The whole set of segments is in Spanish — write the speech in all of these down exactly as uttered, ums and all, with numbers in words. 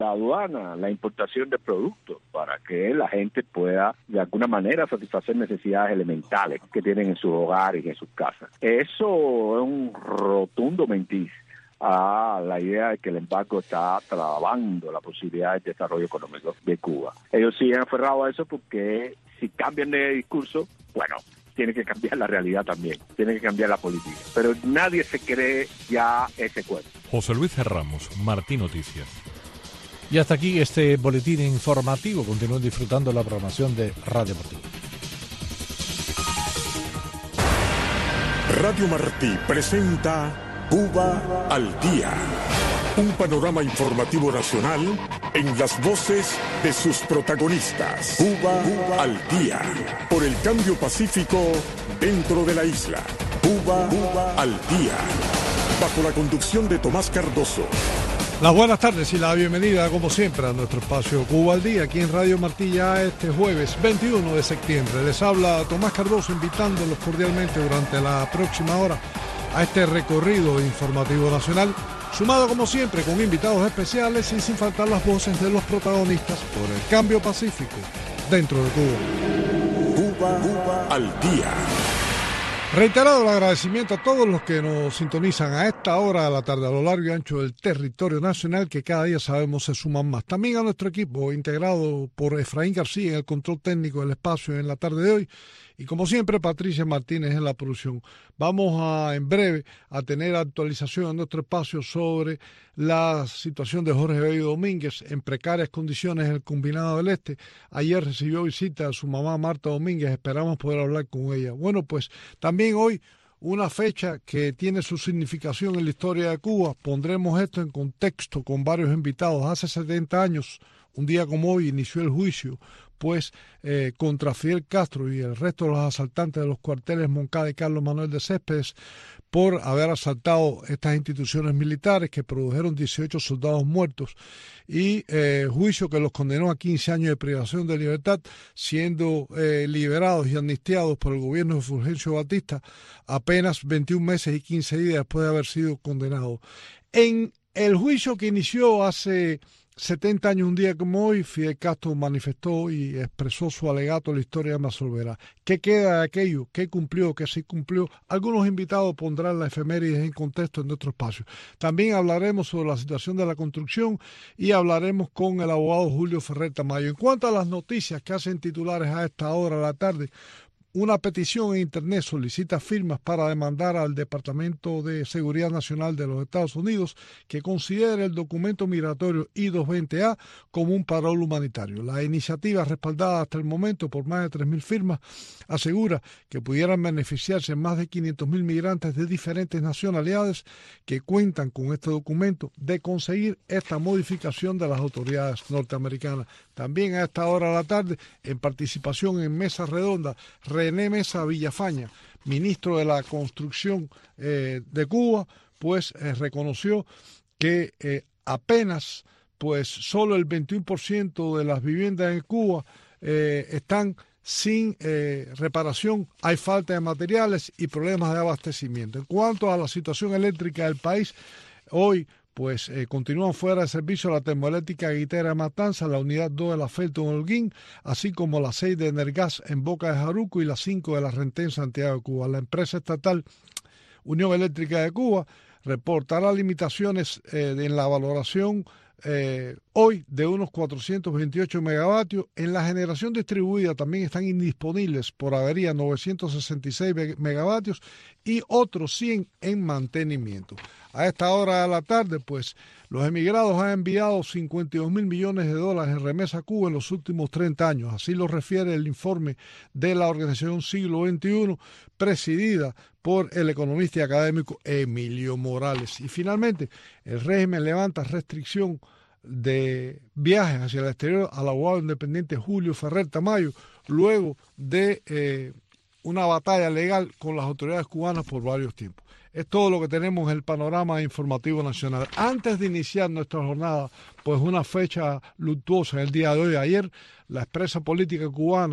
la aduana, la importación de productos, para que la gente pueda de alguna manera satisfacer necesidades elementales que tienen en sus hogares y en sus casas. Eso es un rotundo mentir a la idea de que el embargo está trabando la posibilidad de desarrollo económico de Cuba. Ellos siguen aferrados a eso porque si cambian de discurso, bueno, tiene que cambiar la realidad también, tiene que cambiar la política. Pero nadie se cree ya ese cuento. José Luis Ramos, Martí Noticias. Y hasta aquí este boletín informativo. Continúen disfrutando la programación de Radio Martí. Radio Martí presenta Cuba al Día, un panorama informativo nacional en las voces de sus protagonistas. Cuba, Cuba al Día, por el cambio pacífico dentro de la isla. Cuba, Cuba al Día, bajo la conducción de Tomás Cardoso. Las buenas tardes y la bienvenida, como siempre, a nuestro espacio Cuba al Día, aquí en Radio Martí, ya este jueves veintiuno de septiembre. Les habla Tomás Cardoso, invitándolos cordialmente durante la próxima hora a este recorrido informativo nacional, sumado como siempre con invitados especiales y sin faltar las voces de los protagonistas por el cambio pacífico dentro de Cuba. Cuba, Cuba al Día. Reiterado el agradecimiento a todos los que nos sintonizan a esta hora de la tarde a lo largo y ancho del territorio nacional, que cada día sabemos se suman más. También a nuestro equipo integrado por Efraín García en el control técnico del espacio en la tarde de hoy. Y como siempre, Patricia Martínez en la producción. Vamos a, en breve, a tener actualización en nuestro espacio sobre la situación de Jorge Bello Domínguez en precarias condiciones en el Combinado del Este. Ayer recibió visita a su mamá Marta Domínguez, esperamos poder hablar con ella. Bueno, pues también hoy una fecha que tiene su significación en la historia de Cuba. Pondremos esto en contexto con varios invitados. Hace setenta años, un día como hoy, inició el juicio pues eh, contra Fidel Castro y el resto de los asaltantes de los cuarteles Moncada y Carlos Manuel de Céspedes por haber asaltado estas instituciones militares que produjeron dieciocho soldados muertos y eh, juicio que los condenó a quince años de privación de libertad, siendo eh, liberados y amnistiados por el gobierno de Fulgencio Batista apenas veintiún meses y quince días después de haber sido condenados. En el juicio que inició hace setenta años, un día como hoy, Fidel Castro manifestó y expresó su alegato a la historia me absolverá. ¿Qué queda de aquello? ¿Qué cumplió? ¿Qué sí cumplió? Algunos invitados pondrán la efemérides en contexto en nuestro espacio. También hablaremos sobre la situación de la construcción y hablaremos con el abogado Julio Ferrer Tamayo. En cuanto a las noticias que hacen titulares a esta hora de la tarde, una petición en Internet solicita firmas para demandar al Departamento de Seguridad Nacional de los Estados Unidos que considere el documento migratorio I doscientos veinte A como un parol humanitario. La iniciativa, respaldada hasta el momento por más de tres mil firmas, asegura que pudieran beneficiarse más de quinientos mil migrantes de diferentes nacionalidades que cuentan con este documento de conseguir esta modificación de las autoridades norteamericanas. También a esta hora de la tarde, en participación en mesa redonda, René Mesa Villafaña, ministro de la Construcción eh, de Cuba, pues eh, reconoció que eh, apenas pues solo el veintiuno por ciento de las viviendas en Cuba eh, están sin eh, reparación, hay falta de materiales y problemas de abastecimiento. En cuanto a la situación eléctrica del país, hoy pues eh, continúan fuera de servicio la termoeléctrica Guitera de Matanza, la unidad dos de la Felton Holguín, así como las seis de Energas en Boca de Jaruco y las cinco de la Rentén en Santiago de Cuba. La empresa estatal Unión Eléctrica de Cuba reportará limitaciones eh, en la valoración eh, hoy de unos cuatrocientos veintiocho megavatios. En la generación distribuida también están indisponibles por avería novecientos sesenta y seis megavatios y otros cien en mantenimiento. A esta hora de la tarde, pues, los emigrados han enviado cincuenta y dos mil millones de dólares en remesa a Cuba en los últimos treinta años. Así lo refiere el informe de la organización Siglo veintiuno, presidida por el economista y académico Emilio Morales. Y finalmente, el régimen levanta restricción de viajes hacia el exterior al abogado independiente Julio Ferrer Tamayo, luego de eh, una batalla legal con las autoridades cubanas por varios tiempos. Es todo lo que tenemos en el panorama informativo nacional. Antes de iniciar nuestra jornada, pues una fecha luctuosa en el día de hoy. Ayer, la expresa política cubana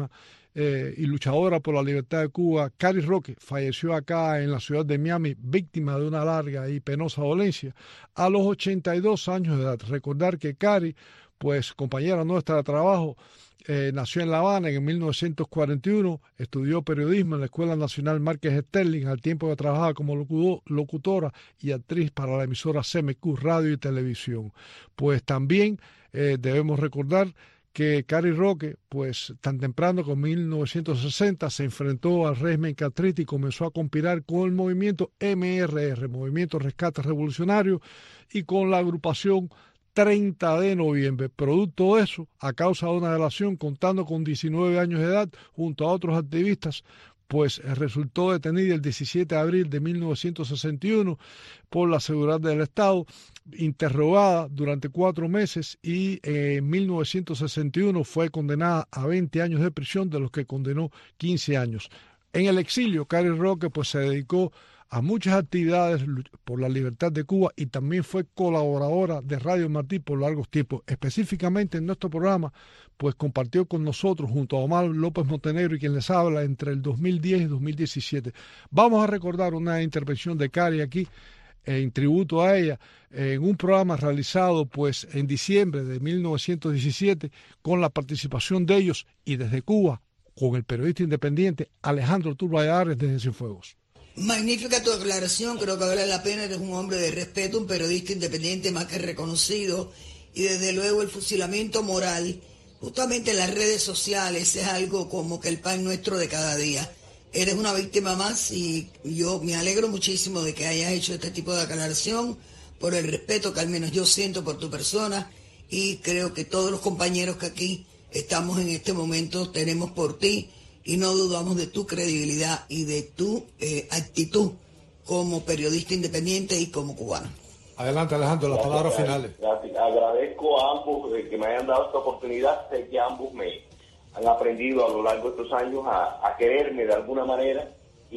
eh, y luchadora por la libertad de Cuba, Cari Roque, falleció acá en la ciudad de Miami, víctima de una larga y penosa dolencia, a los ochenta y dos años de edad. Recordar que Cari, pues compañera nuestra de trabajo, eh, nació en La Habana en mil novecientos cuarenta y uno, estudió periodismo en la Escuela Nacional Márquez Sterling, al tiempo que trabajaba como locutora y actriz para la emisora C M Q Radio y Televisión. Pues también eh, debemos recordar que Cari Roque, pues tan temprano como mil novecientos sesenta, se enfrentó al régimen castrista y comenzó a conspirar con el movimiento M R R, Movimiento Rescate Revolucionario, y con la agrupación treinta de noviembre. Producto de eso, a causa de una delación, contando con diecinueve años de edad, junto a otros activistas, pues resultó detenida el diecisiete de abril de mil novecientos sesenta y uno por la seguridad del Estado, interrogada durante cuatro meses y en mil novecientos sesenta y uno fue condenada a veinte años de prisión, de los que condenó quince años. En el exilio, Cari Roque pues se dedicó a muchas actividades por la libertad de Cuba y también fue colaboradora de Radio Martí por largos tiempos. Específicamente en nuestro programa, pues compartió con nosotros junto a Omar López Montenegro y quien les habla entre el dos mil diez y dos mil diecisiete. Vamos a recordar una intervención de Cari aquí en tributo a ella en un programa realizado pues en diciembre de mil novecientos diecisiete con la participación de ellos y desde Cuba con el periodista independiente Alejandro Turbay desde Cienfuegos. Magnífica tu declaración, creo que vale la pena, eres un hombre de respeto, un periodista independiente más que reconocido, y desde luego el fusilamiento moral, justamente en las redes sociales, es algo como que el pan nuestro de cada día. Eres una víctima más y yo me alegro muchísimo de que hayas hecho este tipo de declaración, por el respeto que al menos yo siento por tu persona, y creo que todos los compañeros que aquí estamos en este momento tenemos por ti, y no dudamos de tu credibilidad y de tu eh, actitud como periodista independiente y como cubano. Adelante, Alejandro, las palabras finales. Gracias. Agradezco a ambos que me hayan dado esta oportunidad. Sé que ambos me han aprendido a lo largo de estos años a, a quererme de alguna manera,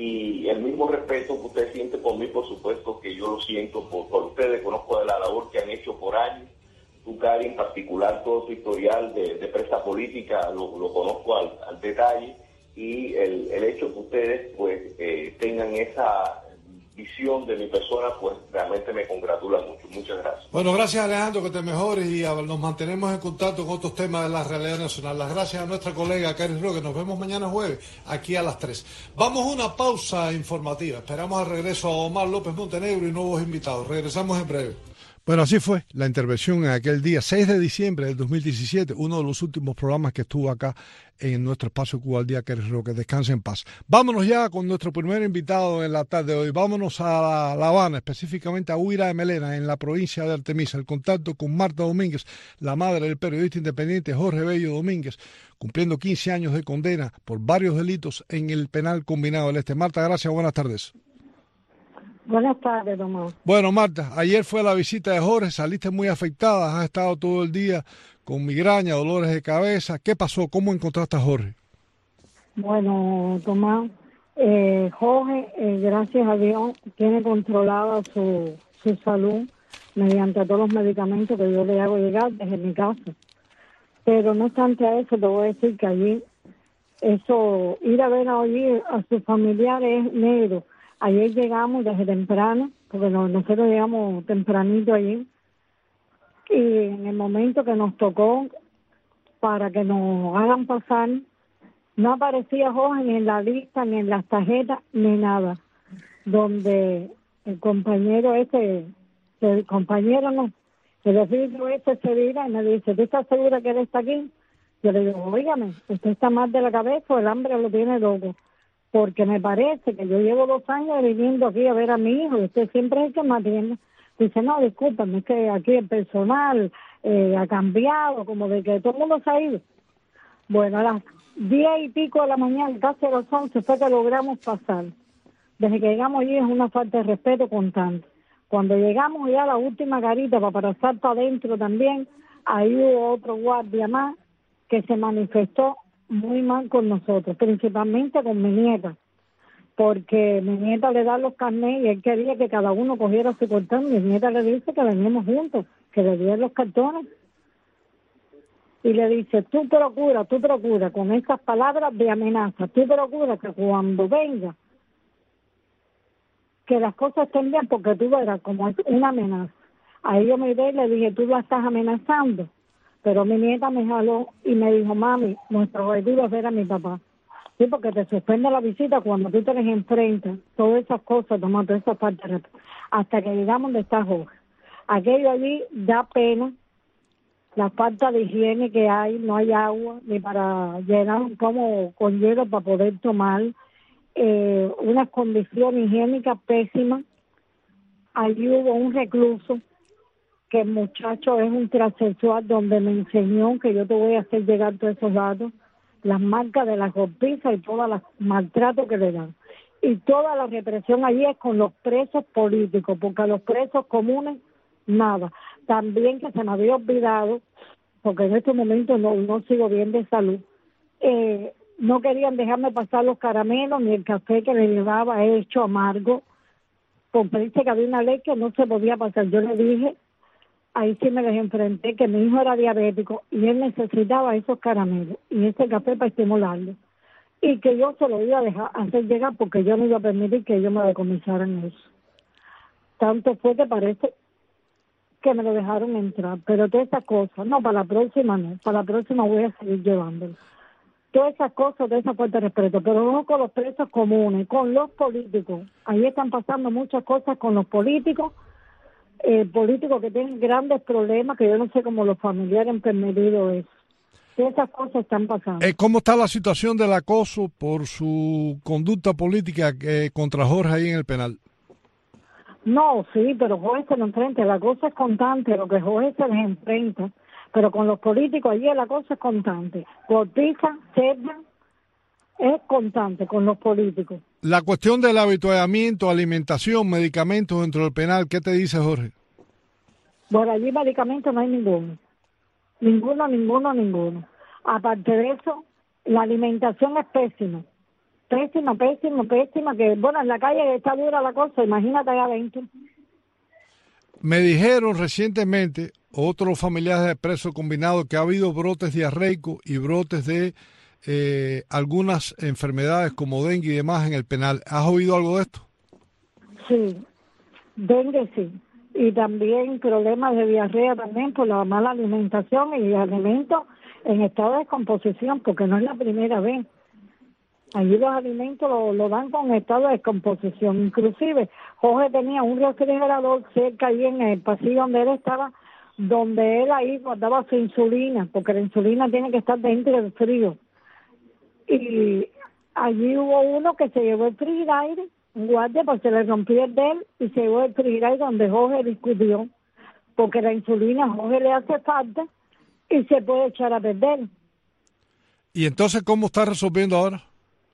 y el mismo respeto que usted siente por mí, por supuesto que yo lo siento por, por ustedes. Conozco de la labor que han hecho por años. Tú, Cari, en particular, todo tu historial de, de presa política lo, lo conozco al, al detalle. Y el, el hecho que ustedes pues eh, tengan esa visión de mi persona, pues realmente me congratula mucho. Muchas gracias. Bueno, gracias, Alejandro, que te mejores, y a, nos mantenemos en contacto con otros temas de la realidad nacional. Las gracias a nuestra colega Cari Roque. Nos vemos mañana jueves aquí a las tres. Vamos a una pausa informativa. Esperamos al regreso a Omar López Montenegro y nuevos invitados. Regresamos en breve. Bueno, así fue la intervención en aquel día, seis de diciembre del dos mil diecisiete, uno de los últimos programas que estuvo acá en nuestro espacio Cuba al Día, Cari Roque. Descanse en paz. Vámonos ya con nuestro primer invitado en la tarde de hoy. Vámonos a La Habana, específicamente a Huira de Melena, en la provincia de Artemisa. El contacto con Marta Domínguez, la madre del periodista independiente Jorge Bello Domínguez, cumpliendo quince años de condena por varios delitos en el penal combinado del Este. Marta, gracias, buenas tardes. Buenas tardes, Tomás. Bueno, Marta, ayer fue la visita de Jorge, saliste muy afectada, has estado todo el día con migraña, dolores de cabeza. ¿Qué pasó? ¿Cómo encontraste a Jorge? Bueno, Tomás, eh, Jorge, eh, gracias a Dios, tiene controlada su, su salud mediante todos los medicamentos que yo le hago llegar desde mi casa. Pero no obstante a eso, te voy a decir que allí, eso, ir a ver a oír a sus familiares es negro. Ayer llegamos desde temprano, porque nosotros llegamos tempranito allí, y en el momento que nos tocó para que nos hagan pasar, no aparecía Jorge ni en la lista, ni en las tarjetas, ni nada. Donde el compañero ese, el compañero no, el espíritu ese se vira y me dice, ¿tú estás segura que él está aquí? Yo le digo, óigame, usted está mal de la cabeza, el hambre lo tiene loco. Porque me parece que yo llevo dos años viniendo aquí a ver a mi hijo y usted siempre es el que me atiende. Dice, no, discúlpame, es que aquí el personal eh, ha cambiado, como de que todo el mundo se ha ido. Bueno, a las diez y pico de la mañana, casi a las once, fue que logramos pasar. Desde que llegamos allí es una falta de respeto constante. Cuando llegamos ya a la última garita para pasar para adentro también, ahí hubo otro guardia más que se manifestó muy mal con nosotros, principalmente con mi nieta, porque mi nieta le da los carnés y él quería que cada uno cogiera su cartón. Mi nieta le dice que veníamos juntos, que le dieran los cartones. y le dice, tú procura, tú procura, con esas palabras de amenaza, tú procura que cuando venga, que las cosas estén bien, porque tú verás como es una amenaza. Ahí yo me miré y le dije, tú la estás amenazando. Pero mi nieta me jaló y me dijo, mami, nuestro objetivo es ver a mi papá. Sí, porque te suspende la visita cuando tú te les enfrentas, todas esas cosas, tomando todas esas partes, hasta que llegamos donde está Jorge. Aquello allí da pena, la falta de higiene que hay, no hay agua, ni para llenar un pomo con hielo para poder tomar, eh, unas condiciones higiénicas pésimas. Allí hubo un recluso, que el muchacho es un transexual, donde me enseñó que yo te voy a hacer llegar todos esos datos, las marcas de las golpizas y todos los maltratos que le dan. Y toda la represión allí es con los presos políticos, porque a los presos comunes, nada. También que se me había olvidado, porque en este momento no, no sigo bien de salud, eh, no querían dejarme pasar los caramelos ni el café que le llevaba hecho amargo, porque dice que había una ley que no se podía pasar. Yo le dije, ahí sí me les enfrenté, que mi hijo era diabético y él necesitaba esos caramelos y ese café para estimularlo, y que yo se lo iba a dejar hacer llegar porque yo no iba a permitir que ellos me decomisaran eso. Tanto fue que parece que me lo dejaron entrar, pero todas esas cosas, no, para la próxima no, para la próxima voy a seguir llevándolo. Todas esas cosas, toda esa falta de respeto, pero no con los presos comunes, con los políticos. Ahí están pasando muchas cosas con los políticos, eh, políticos que tienen grandes problemas, que yo no sé cómo los familiares han permitido eso. Todas esas cosas están pasando. Eh, ¿Cómo está la situación del acoso por su conducta política eh, contra Jorge ahí en el penal? No, sí, pero Jorge se lo enfrenta, la cosa es constante, lo que Jorge se les enfrenta, pero con los políticos allí la cosa es constante. Golpizan, cerdan, es constante con los políticos. La cuestión del habituallamiento, alimentación, medicamentos dentro del penal, ¿qué te dice Jorge? Bueno, allí medicamentos no hay ninguno. Ninguno, ninguno, ninguno. Aparte de eso, la alimentación es pésima. Pésima, pésima, pésima, que bueno, en la calle está dura la cosa, imagínate allá adentro. Me dijeron recientemente otros familiares de presos combinados que ha habido brotes diarreicos y brotes de eh, algunas enfermedades como dengue y demás en el penal. ¿Has oído algo de esto? Sí, dengue sí. Y también problemas de diarrea también por la mala alimentación y alimentos en estado de descomposición, porque no es la primera vez. Allí los alimentos lo, lo dan con estado de descomposición. Inclusive, Jorge tenía un refrigerador cerca ahí en el pasillo donde él estaba, donde él ahí guardaba su insulina, porque la insulina tiene que estar dentro del frío. Y allí hubo uno que se llevó el frigidaire, un guardia, pues se le rompió el de él y se llevó el frigidaire donde Jorge discutió, porque la insulina a Jorge le hace falta y se puede echar a perder. ¿Y entonces cómo está resolviendo ahora?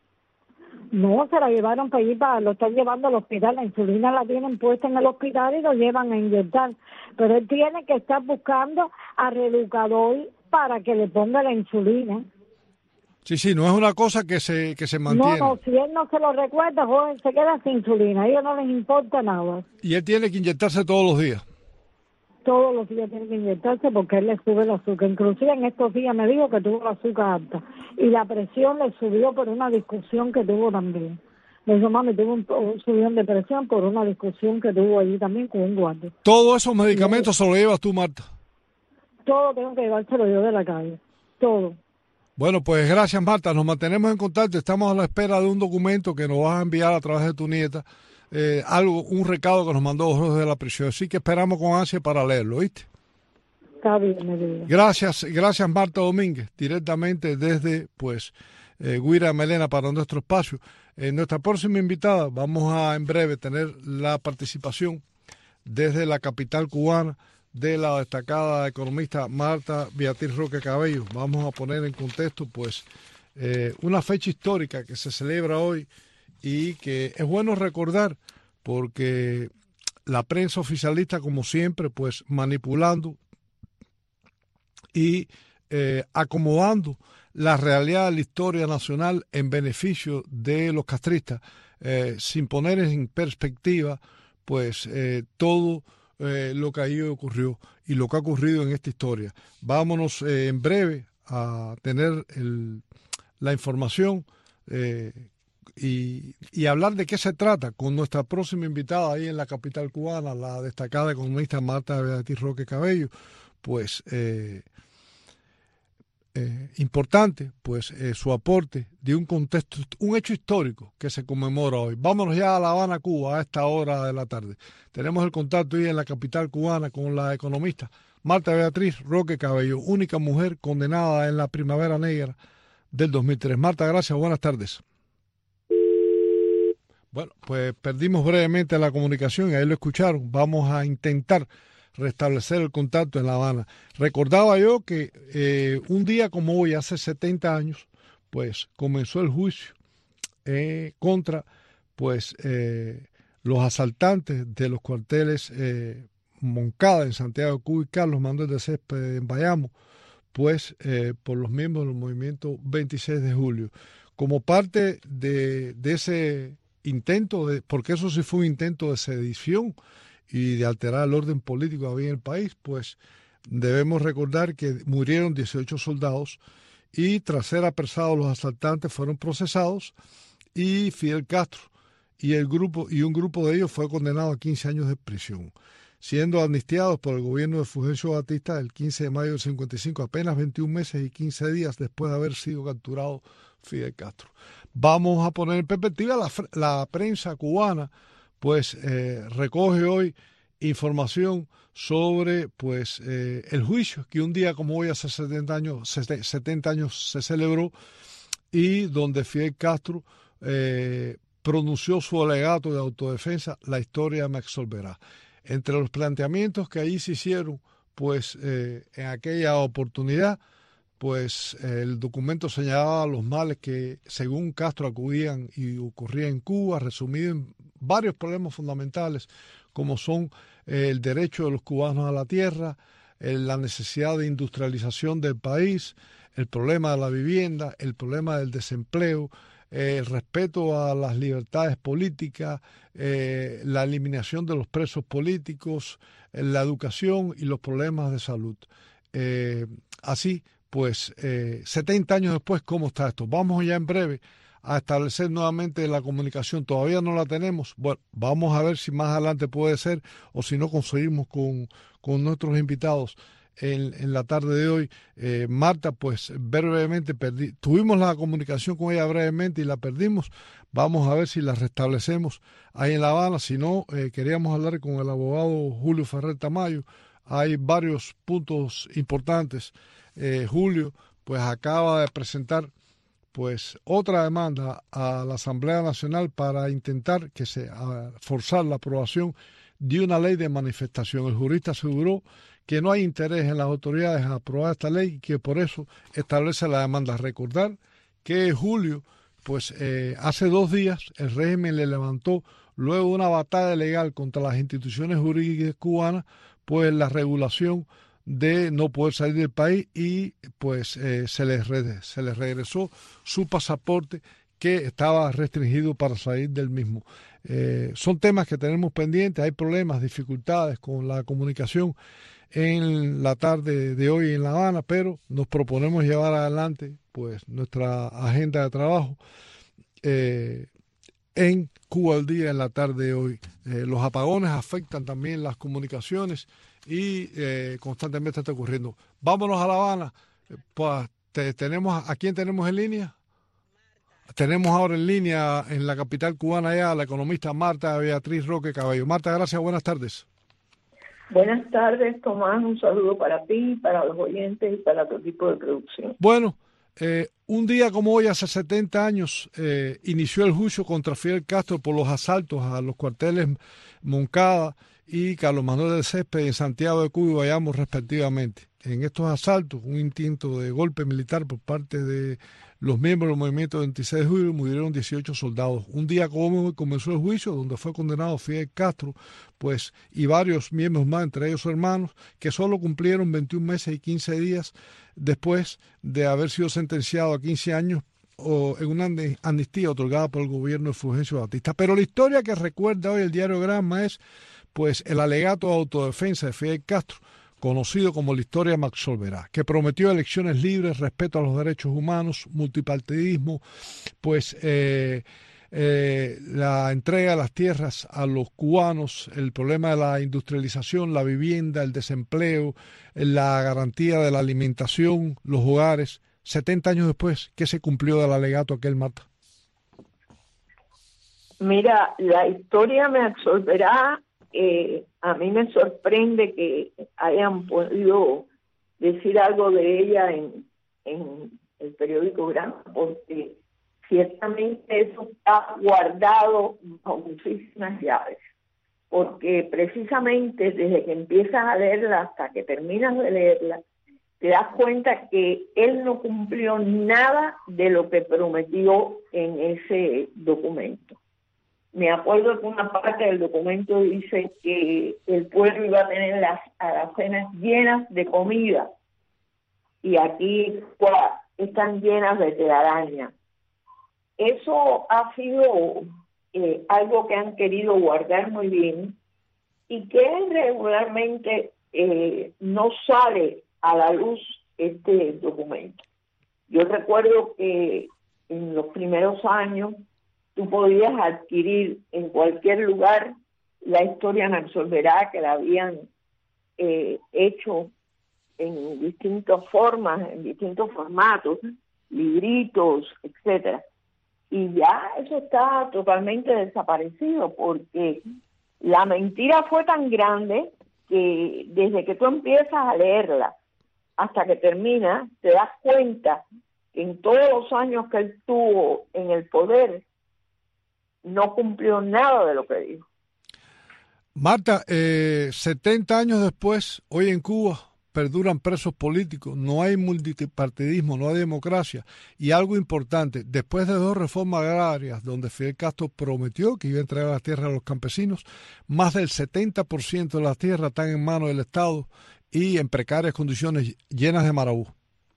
No, se la llevaron para allí, para, lo están llevando al hospital, la insulina la tienen puesta en el hospital y lo llevan a inyectar, pero él tiene que estar buscando a reeducador para que le ponga la insulina. Sí, sí, no es una cosa que se que se mantiene. No, no, si él no se lo recuerda, joven, se queda sin insulina, a ellos no les importa nada. Y él tiene que inyectarse todos los días. Todos los días tiene que inyectarse porque él le sube el azúcar. Inclusive en estos días me dijo que tuvo el azúcar alta. Y la presión le subió por una discusión que tuvo también. Me dijo, mami, tuvo un, un subidón de presión por una discusión que tuvo allí también con un guardia. ¿Todos esos medicamentos se los llevas tú, Marta? Todo tengo que llevárselo yo de la calle. Todo. Bueno, pues gracias, Marta. Nos mantenemos en contacto. Estamos a la espera de un documento que nos vas a enviar a través de tu nieta. Eh, algo, un recado que nos mandó Jorge de la prisión. Así que esperamos con ansia para leerlo, ¿viste? Está bien, me diga. Gracias, gracias Marta Domínguez, directamente desde, pues, eh, Guira Melena para nuestro espacio. En nuestra próxima invitada vamos a en breve tener la participación desde la capital cubana de la destacada economista Marta Beatriz Roque Cabello. Vamos a poner en contexto, pues, eh, una fecha histórica que se celebra hoy y que es bueno recordar porque la prensa oficialista, como siempre, pues manipulando y eh, acomodando la realidad de la historia nacional en beneficio de los castristas, eh, sin poner en perspectiva pues eh, todo eh, lo que ahí ocurrió y lo que ha ocurrido en esta historia. Vámonos eh, en breve a tener el, la información eh, y, y hablar de qué se trata con nuestra próxima invitada ahí en la capital cubana, la destacada economista Marta Beatriz Roque Cabello. Pues eh, eh, importante pues eh, su aporte de un contexto, un hecho histórico que se conmemora hoy. Vámonos ya a La Habana, Cuba, a esta hora de la tarde. Tenemos el contacto ahí en la capital cubana con la economista Marta Beatriz Roque Cabello, única mujer condenada en la Primavera Negra del dos mil tres. Marta, gracias, buenas tardes. Bueno, pues perdimos brevemente la comunicación y ahí lo escucharon. Vamos a intentar restablecer el contacto en La Habana. Recordaba yo que eh, un día como hoy, hace setenta años, pues comenzó el juicio eh, contra pues eh, los asaltantes de los cuarteles eh, Moncada en Santiago de Cuba y Carlos Manuel de Céspedes en Bayamo, pues eh, por los miembros del movimiento veintiséis de julio. Como parte de, de ese intento, de, porque eso sí fue un intento de sedición y de alterar el orden político que había en el país, pues debemos recordar que murieron dieciocho soldados y tras ser apresados los asaltantes fueron procesados y Fidel Castro y el grupo y un grupo de ellos fue condenado a quince años de prisión, siendo amnistiados por el gobierno de Fulgencio Batista el quince de mayo del cincuenta y cinco, apenas veintiún meses y quince días después de haber sido capturado Fidel Castro. Vamos a poner en perspectiva la, la prensa cubana, pues eh, recoge hoy información sobre pues eh, el juicio que un día como hoy hace setenta años, setenta años se celebró y donde Fidel Castro eh, pronunció su alegato de autodefensa, la historia me absolverá. Entre los planteamientos que allí se hicieron, pues eh, en aquella oportunidad, pues eh, el documento señalaba los males que según Castro acudían y ocurrían en Cuba, resumido en varios problemas fundamentales, como son eh, el derecho de los cubanos a la tierra, eh, la necesidad de industrialización del país, el problema de la vivienda, el problema del desempleo, eh, el respeto a las libertades políticas, eh, la eliminación de los presos políticos, eh, la educación y los problemas de salud. Eh, así, pues, eh, setenta años después, ¿cómo está esto? Vamos ya en breve a establecer nuevamente la comunicación. Todavía no la tenemos. Bueno, vamos a ver si más adelante puede ser o si no conseguimos con, con nuestros invitados en, en la tarde de hoy. Eh, Marta, pues brevemente perdí, tuvimos la comunicación con ella brevemente y la perdimos. Vamos a ver si la restablecemos ahí en La Habana. Si no, eh, queríamos hablar con el abogado Julio Ferrer Tamayo. Hay varios puntos importantes. Eh, Julio, pues acaba de presentar pues otra demanda a la Asamblea Nacional para intentar que se a, forzar la aprobación de una ley de manifestación. El jurista aseguró que no hay interés en las autoridades en aprobar esta ley y que por eso establece la demanda. Recordar que Julio, pues eh, hace dos días el régimen le levantó, luego de una batalla legal contra las instituciones jurídicas cubanas, pues la regulación de no poder salir del país y pues eh, se les re, se les regresó su pasaporte que estaba restringido para salir del mismo. Eh, son temas que tenemos pendientes, hay problemas, dificultades con la comunicación en la tarde de hoy en La Habana, pero nos proponemos llevar adelante pues nuestra agenda de trabajo eh, en Cuba al Día en la tarde de hoy. Eh, los apagones afectan también las comunicaciones y eh, constantemente está ocurriendo. Vámonos a La Habana. Eh, pues, te, tenemos, ¿a quién tenemos en línea? Tenemos ahora en línea en la capital cubana ya a la economista Marta Beatriz Roque Cabello. Marta, gracias, buenas tardes. Buenas tardes, Tomás, un saludo para ti, para los oyentes y para tu equipo de producción. Bueno, eh, un día como hoy, hace setenta años, eh, inició el juicio contra Fidel Castro por los asaltos a los cuarteles Moncada y Carlos Manuel de Céspedes en Santiago de Cuba y Bayamo respectivamente. En estos asaltos, un intento de golpe militar por parte de los miembros del movimiento veintiséis de julio, murieron dieciocho soldados. Un día como hoy comenzó el juicio donde fue condenado Fidel Castro pues, y varios miembros más, entre ellos sus hermanos, que solo cumplieron veintiún meses y quince días después de haber sido sentenciado a quince años o en una amnistía otorgada por el gobierno de Fulgencio Batista. Pero la historia que recuerda hoy el diario Granma es pues el alegato de autodefensa de Fidel Castro, conocido como la historia me absolverá, que prometió elecciones libres, respeto a los derechos humanos, multipartidismo, pues eh, eh, la entrega de las tierras a los cubanos, el problema de la industrialización, la vivienda, el desempleo, la garantía de la alimentación, los hogares. setenta años después, ¿qué se cumplió del alegato aquel, Marta? Mira, la historia me absolverá. Eh, a mí me sorprende que hayan podido decir algo de ella en, en el periódico Grano, porque ciertamente eso está guardado bajo muchísimas llaves, porque precisamente desde que empiezas a leerla hasta que terminas de leerla, te das cuenta que él no cumplió nada de lo que prometió en ese documento. Me acuerdo que una parte del documento dice que el pueblo iba a tener las alacenas llenas de comida y aquí pues, están llenas de telaraña. Eso ha sido eh, algo que han querido guardar muy bien y que regularmente eh, no sale a la luz este documento. Yo recuerdo que en los primeros años tú podías adquirir en cualquier lugar la historia me absolverá, que la habían eh, hecho en distintas formas, en distintos formatos, libritos, etcétera. Y ya eso está totalmente desaparecido porque la mentira fue tan grande que desde que tú empiezas a leerla hasta que termina, te das cuenta que en todos los años que él tuvo en el poder, no cumplió nada de lo que dijo. Marta, eh, setenta años después, hoy en Cuba perduran presos políticos, no hay multipartidismo, no hay democracia. Y algo importante, después de dos reformas agrarias donde Fidel Castro prometió que iba a entregar las tierras a los campesinos, más del setenta por ciento de las tierras están en manos del Estado y en precarias condiciones, llenas de marabú.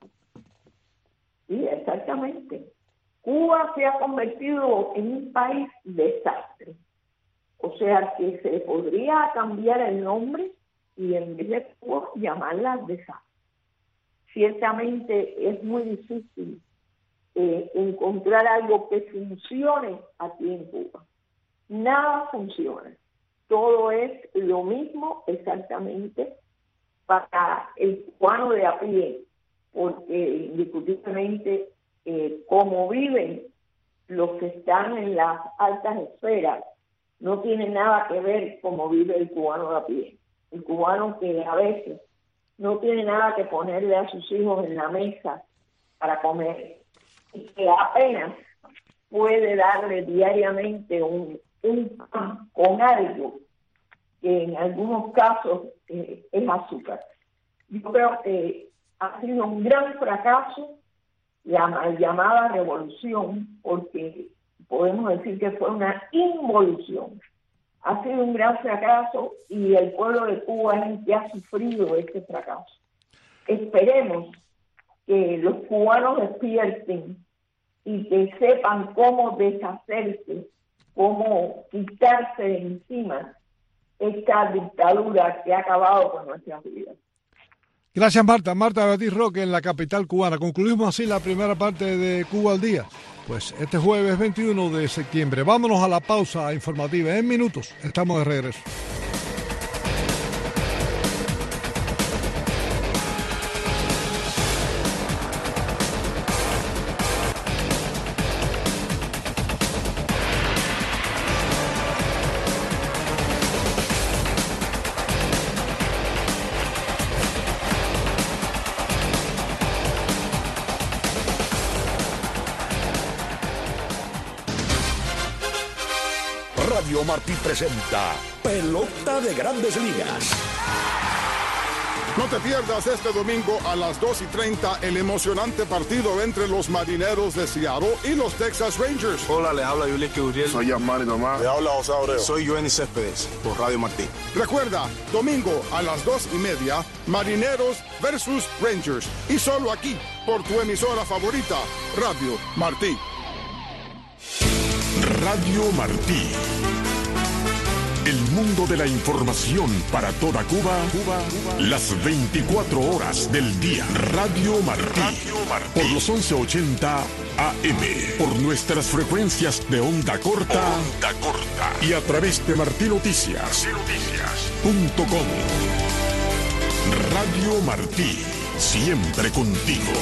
Sí, exactamente. Cuba se ha convertido en un país desastre. O sea que se podría cambiar el nombre y en vez de Cuba llamarla desastre. Ciertamente es muy difícil eh, encontrar algo que funcione aquí en Cuba. Nada funciona. Todo es lo mismo exactamente para el cubano de a pie, porque indiscutiblemente eh, como viven los que están en las altas esferas, no tiene nada que ver cómo vive el cubano de a pie. El cubano que a veces no tiene nada que ponerle a sus hijos en la mesa para comer y que apenas puede darle diariamente un, un pan con algo que en algunos casos eh, es azúcar. Yo creo que ha sido un gran fracaso la mal llamada revolución, porque podemos decir que fue una involución. Ha sido un gran fracaso y el pueblo de Cuba es el que ha sufrido este fracaso. Esperemos que los cubanos despierten y que sepan cómo deshacerse, cómo quitarse de encima esta dictadura que ha acabado con nuestras vidas. Gracias, Marta. Marta Beatriz Roque en la capital cubana. Concluimos así la primera parte de Cuba al Día. Pues este jueves veintiuno de septiembre. Vámonos a la pausa informativa. En minutos estamos de regreso. Radio Martí presenta Pelota de Grandes Ligas. No te pierdas este domingo a las dos y treinta el emocionante partido entre los Marineros de Seattle y los Texas Rangers. Hola, le habla Yulique Uriel. Soy Yasmani Tomás. Le habla José Abreu. Soy Joenny Céspedes por Radio Martí. Recuerda, domingo a las dos y media, Marineros versus Rangers. Y solo aquí, por tu emisora favorita, Radio Martí. Radio Martí. el mundo de la información para toda Cuba, Cuba, Cuba. Las veinticuatro horas del día. Radio Martí, Radio Martí. Por los once ochenta A M, por nuestras frecuencias de onda corta, onda corta. Y a través de martí noticias punto com. Radio Martí, siempre contigo.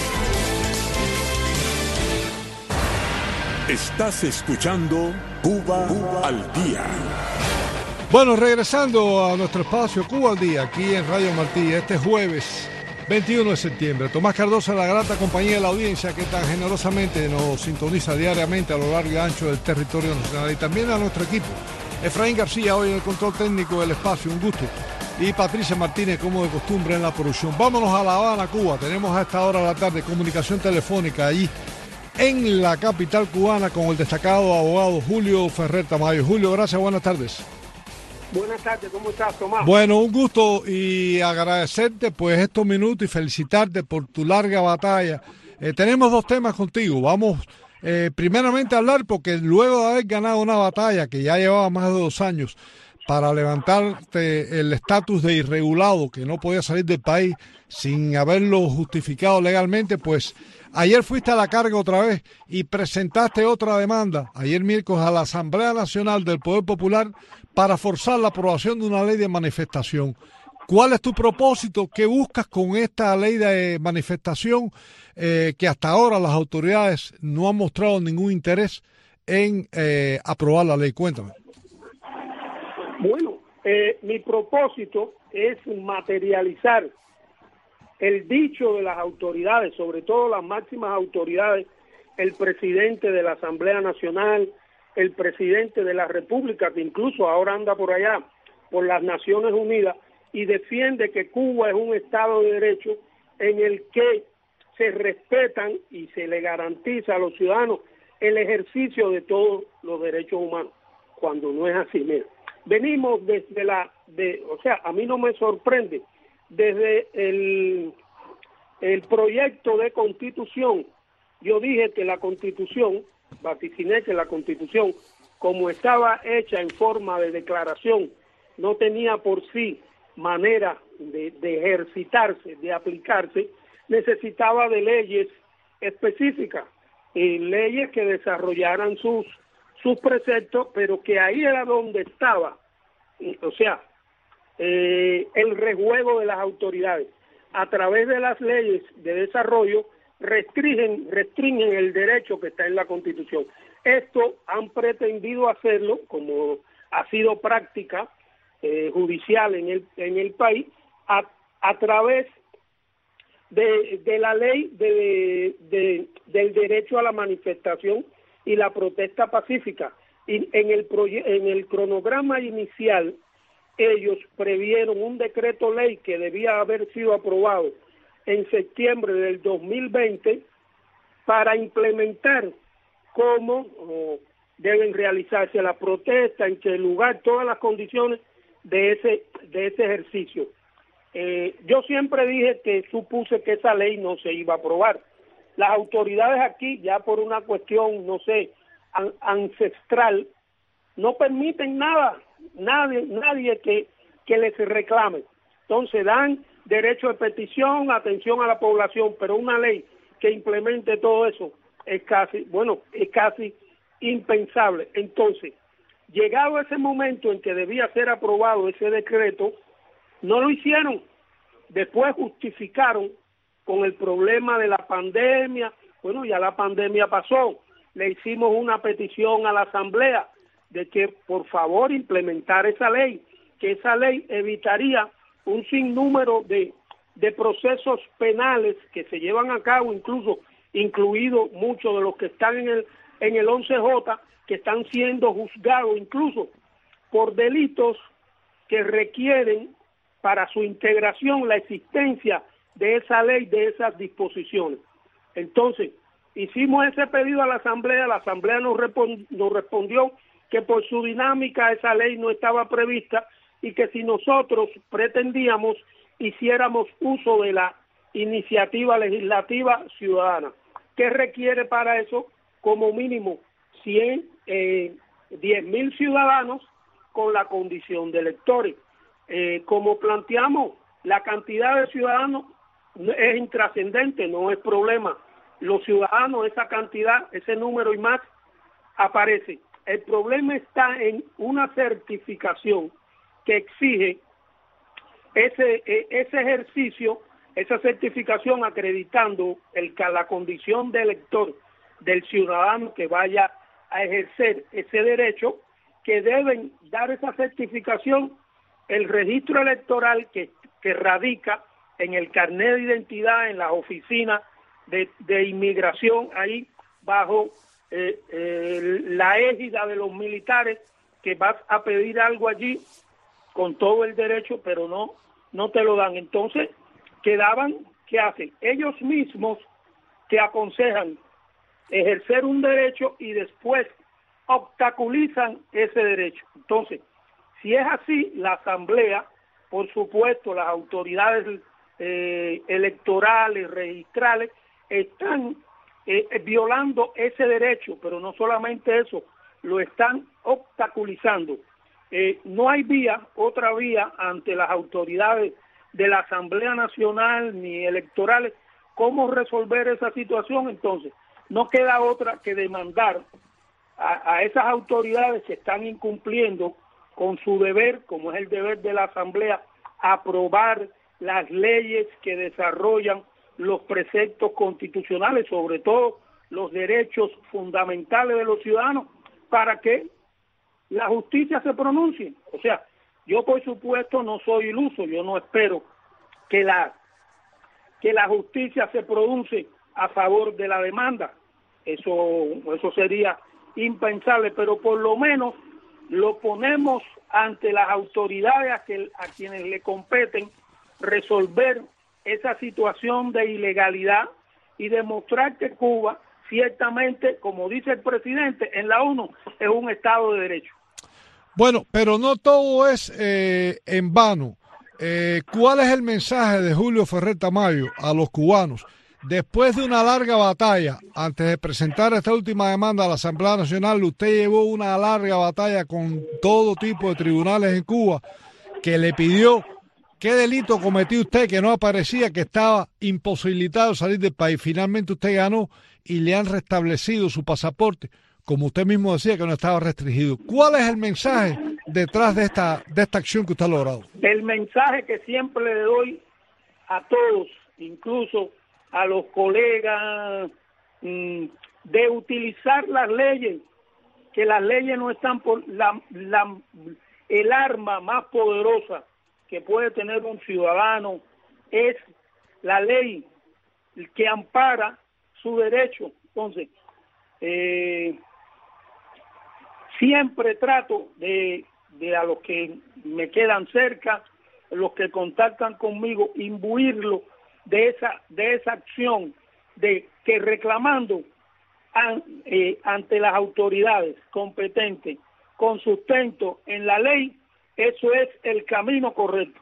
Estás escuchando Cuba, Cuba al Día. Bueno, regresando a nuestro espacio Cuba al Día, aquí en Radio Martí, este jueves veintiuno de septiembre. Tomás Cardoso, la grata compañía de la audiencia que tan generosamente nos sintoniza diariamente a lo largo y ancho del territorio nacional, y también a nuestro equipo. Efraín García hoy en el control técnico del espacio, un gusto. Y Patricia Martínez, como de costumbre, en la producción. Vámonos a La Habana, Cuba. Tenemos a esta hora de la tarde comunicación telefónica allí en la capital cubana con el destacado abogado Julio Ferrer Tamayo. Julio, gracias, buenas tardes. Buenas tardes, ¿cómo estás, Tomás? Bueno, un gusto y agradecerte pues estos minutos y felicitarte por tu larga batalla. Eh, tenemos dos temas contigo. Vamos eh, primeramente a hablar porque luego de haber ganado una batalla que ya llevaba más de dos años para levantarte el estatus de irregulado, que no podía salir del país sin haberlo justificado legalmente, pues ayer fuiste a la carga otra vez y presentaste otra demanda, ayer miércoles, a la Asamblea Nacional del Poder Popular para forzar la aprobación de una ley de manifestación. ¿Cuál es tu propósito? ¿Qué buscas con esta ley de manifestación eh, que hasta ahora las autoridades no han mostrado ningún interés en eh, aprobar la ley? Cuéntame. Bueno, eh, mi propósito es materializar el dicho de las autoridades, sobre todo las máximas autoridades, el presidente de la Asamblea Nacional, el presidente de la República, que incluso ahora anda por allá, por las Naciones Unidas, y defiende que Cuba es un Estado de Derecho en el que se respetan y se le garantiza a los ciudadanos el ejercicio de todos los derechos humanos, cuando no es así. Mira, venimos desde la, de, o sea, a mí no me sorprende, desde el, el proyecto de Constitución, yo dije que la Constitución, vaticiné que la Constitución, como estaba hecha en forma de declaración, no tenía por sí manera de, de ejercitarse, de aplicarse, necesitaba de leyes específicas, y leyes que desarrollaran sus, sus preceptos, pero que ahí era donde estaba, o sea, eh, el rejuego de las autoridades. A través de las leyes de desarrollo, restringen, restringen el derecho que está en la Constitución. Esto han pretendido hacerlo, como ha sido práctica eh, judicial en el en el país, a, a través de, de la ley de, de, del derecho a la manifestación y la protesta pacífica. Y en el proye- en el cronograma inicial, ellos previeron un decreto ley que debía haber sido aprobado en septiembre del dos mil veinte para implementar cómo oh, deben realizarse la protesta, en qué lugar, todas las condiciones de ese de ese ejercicio. Eh, yo siempre dije que supuse que esa ley no se iba a aprobar. Las autoridades aquí, ya por una cuestión, no sé, an- ancestral, no permiten nada, nadie, nadie que, que les reclame. Entonces dan derecho de petición, atención a la población, pero una ley que implemente todo eso es casi, bueno, es casi impensable. Entonces, llegado ese momento en que debía ser aprobado ese decreto, no lo hicieron. Después justificaron con el problema de la pandemia. Bueno, ya la pandemia pasó. Le hicimos una petición a la Asamblea de que por favor implementara esa ley, que esa ley evitaría un sinnúmero de, de procesos penales que se llevan a cabo, incluso incluidos muchos de los que están en el en el once J, que están siendo juzgados incluso por delitos que requieren para su integración la existencia de esa ley, de esas disposiciones. Entonces, hicimos ese pedido a la Asamblea, la Asamblea nos, respond, nos respondió que por su dinámica esa ley no estaba prevista y que si nosotros pretendíamos hiciéramos uso de la iniciativa legislativa ciudadana. ¿Qué requiere para eso? Como mínimo cien, eh, diez mil ciudadanos con la condición de electores. Eh, como planteamos, la cantidad de ciudadanos es intrascendente, no es problema. Los ciudadanos, esa cantidad, ese número y más, aparece. El problema está en una certificación que exige ese, ese ejercicio, esa certificación acreditando el, la condición de elector del ciudadano que vaya a ejercer ese derecho, que deben dar esa certificación el registro electoral que, que radica en el carnet de identidad en las oficinas de, de inmigración, ahí bajo eh, eh, la égida de los militares, que vas a pedir algo allí con todo el derecho, pero no, no te lo dan. Entonces, quedaban, ¿qué hacen? Ellos mismos te aconsejan ejercer un derecho y después obstaculizan ese derecho. Entonces, si es así, la Asamblea, por supuesto, las autoridades eh, electorales, registrales, están eh, violando ese derecho, pero no solamente eso, lo están obstaculizando. Eh, no hay vía, otra vía ante las autoridades de la Asamblea Nacional ni electorales, cómo resolver esa situación. Entonces, no queda otra que demandar a, a esas autoridades que están incumpliendo con su deber, como es el deber de la Asamblea, aprobar las leyes que desarrollan los preceptos constitucionales, sobre todo los derechos fundamentales de los ciudadanos, para que la justicia se pronuncie. O sea, yo por supuesto no soy iluso, yo no espero que la que la justicia se pronuncie a favor de la demanda, eso eso sería impensable, pero por lo menos lo ponemos ante las autoridades a, que, a quienes le competen resolver esa situación de ilegalidad y demostrar que Cuba, ciertamente, como dice el presidente en la ONU, es un Estado de Derecho. Bueno, pero no todo es eh, en vano. Eh, ¿Cuál es el mensaje de Julio Ferrer Tamayo a los cubanos? Después de una larga batalla, antes de presentar esta última demanda a la Asamblea Nacional, usted llevó una larga batalla con todo tipo de tribunales en Cuba que le pidió qué delito cometió usted, que no aparecía, que estaba imposibilitado de salir del país. Finalmente usted ganó y le han restablecido su pasaporte, como usted mismo decía que no estaba restringido. ¿Cuál es el mensaje detrás de esta, de esta acción que usted ha logrado? El mensaje que siempre le doy a todos, incluso a los colegas, mmm, de utilizar las leyes, que las leyes no están por la, la el arma más poderosa que puede tener un ciudadano es la ley que ampara su derecho. Entonces, eh, siempre trato de, de a los que me quedan cerca, los que contactan conmigo, imbuirlo de esa de esa acción de que reclamando an, eh, ante las autoridades competentes con sustento en la ley, eso es el camino correcto.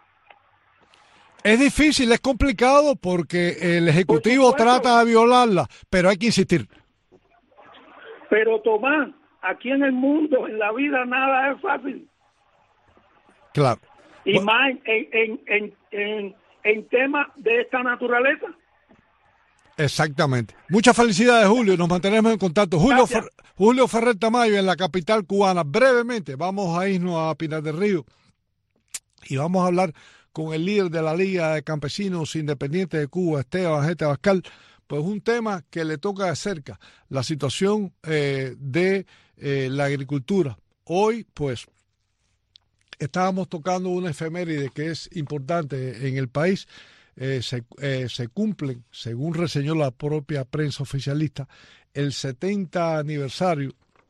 Es difícil, es complicado porque el Ejecutivo trata de violarla, pero hay que insistir. Pero Tomás, aquí en el mundo, en la vida, nada es fácil. Claro. Y bueno, más en, en, en, en, en temas de esta naturaleza. Exactamente. Muchas felicidades, Julio. Nos mantenemos en contacto. Julio, Fer, Julio Ferrer Tamayo en la capital cubana. Brevemente, vamos a irnos a Pinar del Río y vamos a hablar con el líder de la Liga de Campesinos Independientes de Cuba, Esteban Gete Abascal, pues un tema que le toca de cerca, la situación eh, de eh, la agricultura. Hoy, pues, estábamos tocando una efeméride que es importante en el país. Eh, se, eh, se cumplen, según reseñó la propia prensa oficialista, el setenta aniversario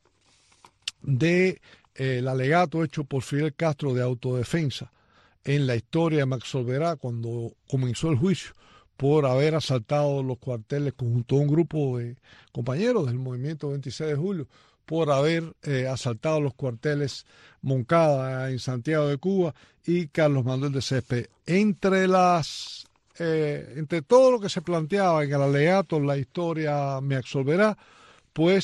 del de, eh, alegato hecho por Fidel Castro de autodefensa en la historia de Max Olvera, cuando comenzó el juicio por haber asaltado los cuarteles junto a un grupo de compañeros del movimiento veintiséis de julio, por haber eh, asaltado los cuarteles Moncada en Santiago de Cuba y Carlos Manuel de Céspedes. Entre las eh, entre todo lo que se planteaba en el alegato, la historia me absolverá, pues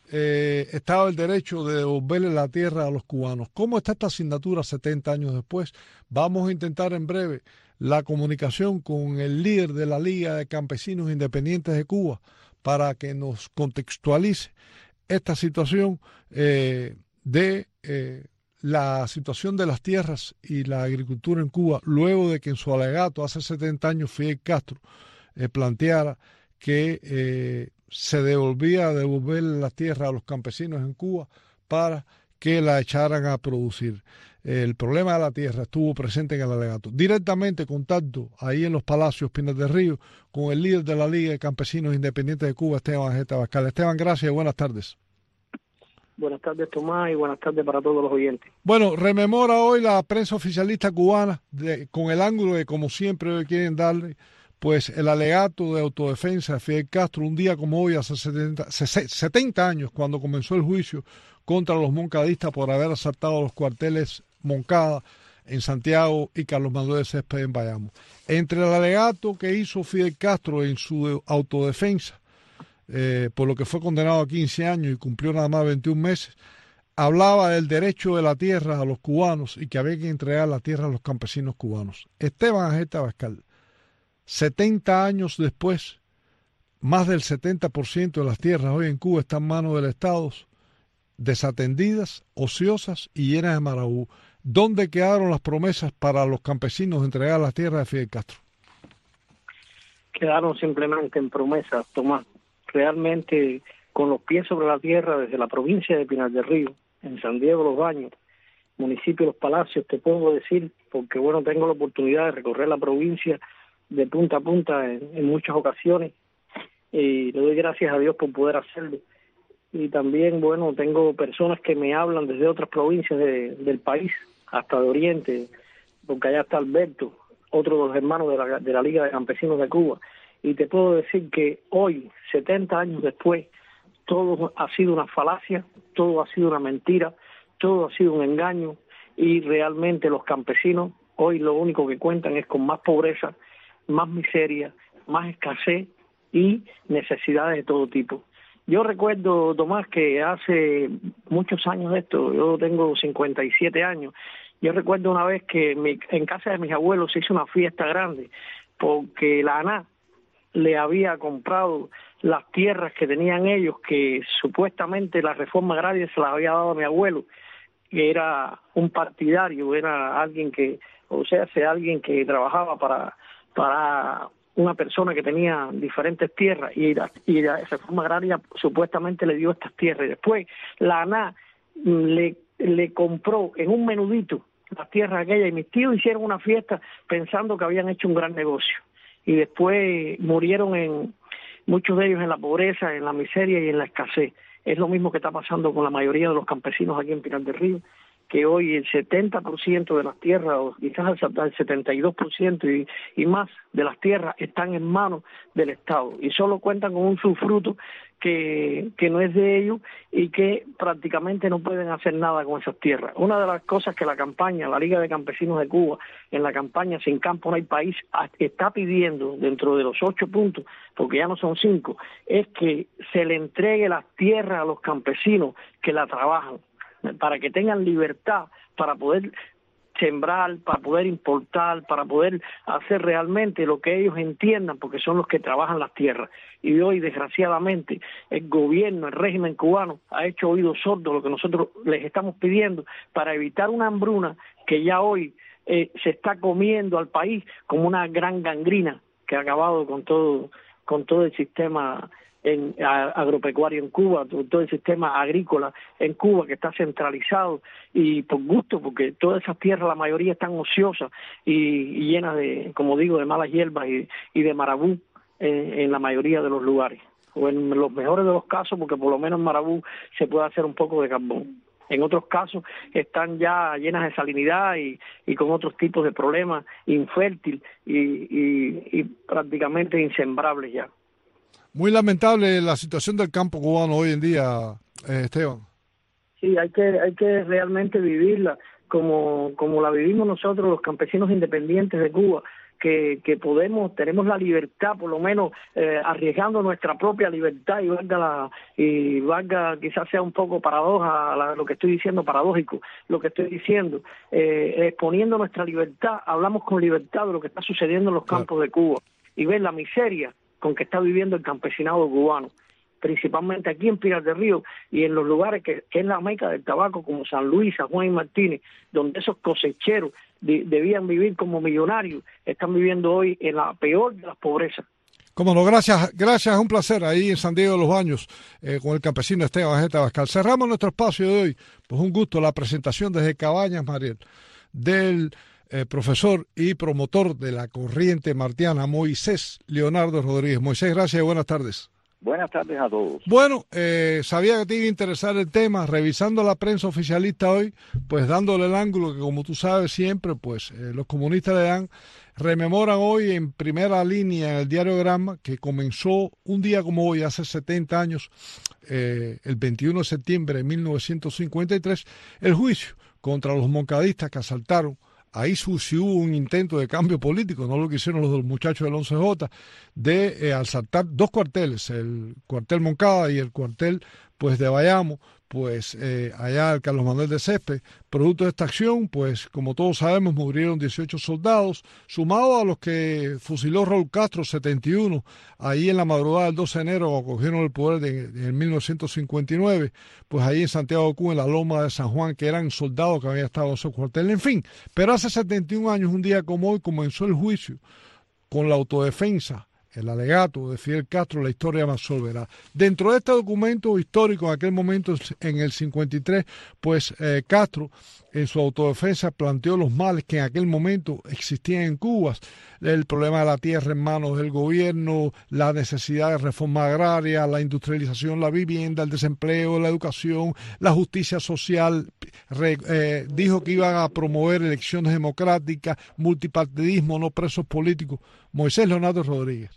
eh, estaba el derecho de devolverle la tierra a los cubanos. ¿Cómo está esta asignatura setenta años después? Vamos a intentar en breve la comunicación con el líder de la Liga de Campesinos Independientes de Cuba para que nos contextualice esta situación eh, de eh, la situación de las tierras y la agricultura en Cuba, luego de que en su alegato hace setenta años Fidel Castro eh, planteara que eh, se devolvía devolver las tierras a los campesinos en Cuba para que la echaran a producir. El problema de la tierra estuvo presente en el alegato. Directamente contacto ahí en los Palacios Pinar del Río con el líder de la Liga de Campesinos Independientes de Cuba, Esteban Jeta Abascal. Esteban, gracias y buenas tardes. Buenas tardes, Tomás, y buenas tardes para todos los oyentes. Bueno, rememora hoy la prensa oficialista cubana de, con el ángulo de, como siempre, hoy quieren darle pues el alegato de autodefensa de Fidel Castro, un día como hoy, hace setenta, setenta años, cuando comenzó el juicio contra los moncadistas por haber asaltado los cuarteles Moncada en Santiago y Carlos Manuel Céspedes en Bayamo. Entre el alegato que hizo Fidel Castro en su autodefensa, eh, por lo que fue condenado a quince años y cumplió nada más veintiún meses, hablaba del derecho de la tierra a los cubanos y que había que entregar la tierra a los campesinos cubanos. Esteban Jeta Abascal, setenta años después, más del setenta por ciento de las tierras hoy en Cuba están en manos del Estado, desatendidas, ociosas y llenas de marabú. ¿Dónde quedaron las promesas para los campesinos de entregar las tierras de Fidel Castro? Quedaron simplemente en promesas, Tomás. Realmente, con los pies sobre la tierra, desde la provincia de Pinar del Río, en San Diego Los Baños, municipio Los Palacios, te puedo decir, porque bueno, tengo la oportunidad de recorrer la provincia de punta a punta en, en muchas ocasiones, y le doy gracias a Dios por poder hacerlo. Y también, bueno, tengo personas que me hablan desde otras provincias de, del país, hasta de Oriente, porque allá está Alberto, otro de los hermanos de la, de la Liga de Campesinos de Cuba, y te puedo decir que hoy, setenta años después, todo ha sido una falacia, todo ha sido una mentira, todo ha sido un engaño, y realmente los campesinos hoy lo único que cuentan es con más pobreza, más miseria, más escasez y necesidades de todo tipo. Yo recuerdo, Tomás, que hace muchos años de esto, yo tengo cincuenta y siete años, yo recuerdo una vez que mi, en casa de mis abuelos se hizo una fiesta grande porque la ANA le había comprado las tierras que tenían ellos, que supuestamente la reforma agraria se las había dado a mi abuelo, que era un partidario, era alguien que, o sea, sea alguien que trabajaba para, para una persona que tenía diferentes tierras, y la, y la reforma agraria supuestamente le dio estas tierras, y después la ANA le, le compró en un menudito las tierras aquellas, y mis tíos hicieron una fiesta pensando que habían hecho un gran negocio, y después murieron en muchos de ellos en la pobreza, en la miseria y en la escasez. Es lo mismo que está pasando con la mayoría de los campesinos aquí en Pinar del Río, que hoy el setenta por ciento de las tierras, o quizás el setenta y dos por ciento y, y más de las tierras están en manos del Estado, y solo cuentan con un subfruto que, que no es de ellos y que prácticamente no pueden hacer nada con esas tierras. Una de las cosas que la campaña, la Liga de Campesinos de Cuba, en la campaña Sin Campo No Hay País, está pidiendo dentro de los ocho puntos, porque ya no son cinco, es que se le entregue las tierras a los campesinos que la trabajan, para que tengan libertad para poder sembrar, para poder importar, para poder hacer realmente lo que ellos entiendan, porque son los que trabajan las tierras. Y hoy, desgraciadamente, el gobierno, el régimen cubano, ha hecho oídos sordos lo que nosotros les estamos pidiendo para evitar una hambruna que ya hoy eh, se está comiendo al país como una gran gangrina que ha acabado con todo, con todo el sistema en a, agropecuario en Cuba, todo el sistema agrícola en Cuba, que está centralizado y por gusto, porque todas esas tierras, la mayoría están ociosas y, y llenas de, como digo, de malas hierbas y, y de marabú en, en la mayoría de los lugares, o en los mejores de los casos, porque por lo menos en marabú se puede hacer un poco de carbón. En otros casos están ya llenas de salinidad y, y con otros tipos de problemas, infértil y, y, y prácticamente insembrables ya. Muy lamentable la situación del campo cubano hoy en día, eh, Esteban. Sí, hay que hay que realmente vivirla como como la vivimos nosotros, los campesinos independientes de Cuba, que, que podemos, tenemos la libertad, por lo menos eh, arriesgando nuestra propia libertad, y valga, la, y valga quizás sea un poco paradoja la, lo que estoy diciendo, paradójico lo que estoy diciendo, eh, exponiendo nuestra libertad, hablamos con libertad de lo que está sucediendo en los campos claro. de Cuba, y ver la miseria con que está viviendo el campesinado cubano, principalmente aquí en Pinar del Río y en los lugares que, que es la meca del tabaco, como San Luis, San Juan y Martínez, donde esos cosecheros de, debían vivir como millonarios, están viviendo hoy en la peor de las pobrezas. Cómo no, gracias, gracias, es un placer ahí en San Diego de los Baños eh, con el campesino Esteban Jeta Abascal. Cerramos nuestro espacio de hoy, pues un gusto la presentación desde Cabañas, Mariel, del eh, profesor y promotor de la corriente martiana, Moisés Leonardo Rodríguez. Moisés, gracias y buenas tardes. Buenas tardes a todos. Bueno, eh, sabía que te iba a interesar el tema, revisando la prensa oficialista hoy, pues dándole el ángulo que, como tú sabes siempre, pues eh, los comunistas le dan, rememoran hoy en primera línea en el diario Granma, que comenzó un día como hoy, hace setenta años, eh, el veintiuno de septiembre de mil novecientos cincuenta y tres, el juicio contra los moncadistas que asaltaron. Ahí sí hubo un intento de cambio político, no lo que hicieron los muchachos del once J, de eh, asaltar dos cuarteles, el cuartel Moncada y el cuartel pues de Bayamo, pues eh, allá el Carlos Manuel de Césped. Producto de esta acción, pues como todos sabemos, murieron dieciocho soldados, sumados a los que fusiló Raúl Castro, setenta y uno, ahí en la madrugada del doce de enero, cuando cogieron el poder de, de, en mil novecientos cincuenta y nueve, pues ahí en Santiago de Cuba, en la loma de San Juan, que eran soldados que habían estado en esos cuarteles, en fin. Pero hace setenta y un años, un día como hoy, comenzó el juicio con la autodefensa, el alegato de Fidel Castro, la historia me absolverá. Dentro de este documento histórico, en aquel momento, en el cincuenta y tres, pues eh, Castro, en su autodefensa, planteó los males que en aquel momento existían en Cuba, el problema de la tierra en manos del gobierno, la necesidad de reforma agraria, la industrialización, la vivienda, el desempleo, la educación, la justicia social. Re, eh, dijo que iban a promover elecciones democráticas, multipartidismo, no presos políticos. Moisés Leonardo Rodríguez.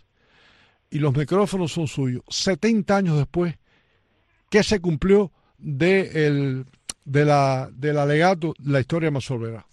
Y los micrófonos son suyos. setenta años después, ¿qué se cumplió de el, de la, del alegato La historia me absolverá?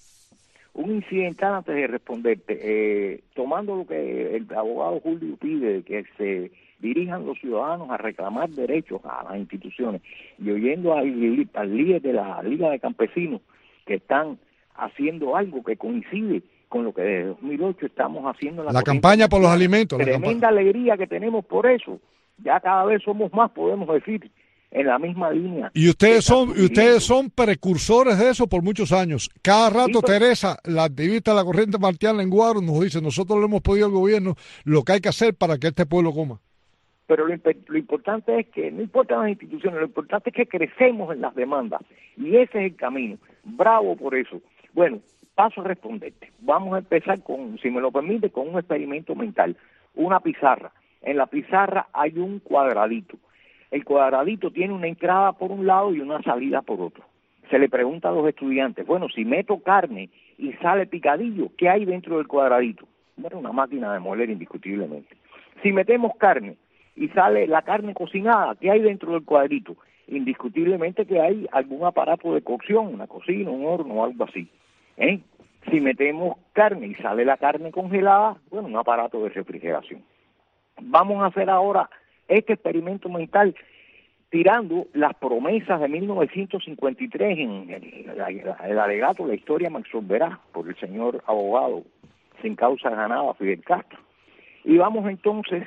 Un incidental antes de responderte. Eh, tomando lo que el abogado Julio pide, que se dirijan los ciudadanos a reclamar derechos a las instituciones, y oyendo al, al líder de la Liga de Campesinos, que están haciendo algo que coincide con lo que desde dos mil ocho estamos haciendo en la, la campaña por los alimentos. Tremenda alegría que tenemos por eso. Ya cada vez somos más, podemos decir, en la misma línea. Y ustedes son y ustedes son precursores de eso por muchos años. Cada rato sí, pero... Teresa, la activista de la corriente martiana en Guaro, nos dice, nosotros le hemos pedido al gobierno lo que hay que hacer para que este pueblo coma. Pero lo, lo importante es que, no importan las instituciones, lo importante es que crecemos en las demandas. Y ese es el camino. Bravo por eso. Bueno, paso a responderte. Vamos a empezar con, si me lo permite, con un experimento mental. Una pizarra. En la pizarra hay un cuadradito. El cuadradito tiene una entrada por un lado y una salida por otro. Se le pregunta a los estudiantes, bueno, si meto carne y sale picadillo, ¿qué hay dentro del cuadradito? Bueno, una máquina de moler indiscutiblemente. Si metemos carne y sale la carne cocinada, ¿qué hay dentro del cuadrito? Indiscutiblemente que hay algún aparato de cocción, una cocina, un horno o algo así. ¿Eh? Si metemos carne y sale la carne congelada, bueno, un aparato de refrigeración. Vamos a hacer ahora este experimento mental tirando las promesas de mil novecientos cincuenta y tres en el, el, el alegato La historia me absolverá por el señor abogado sin causa ganada Fidel Castro. Y vamos entonces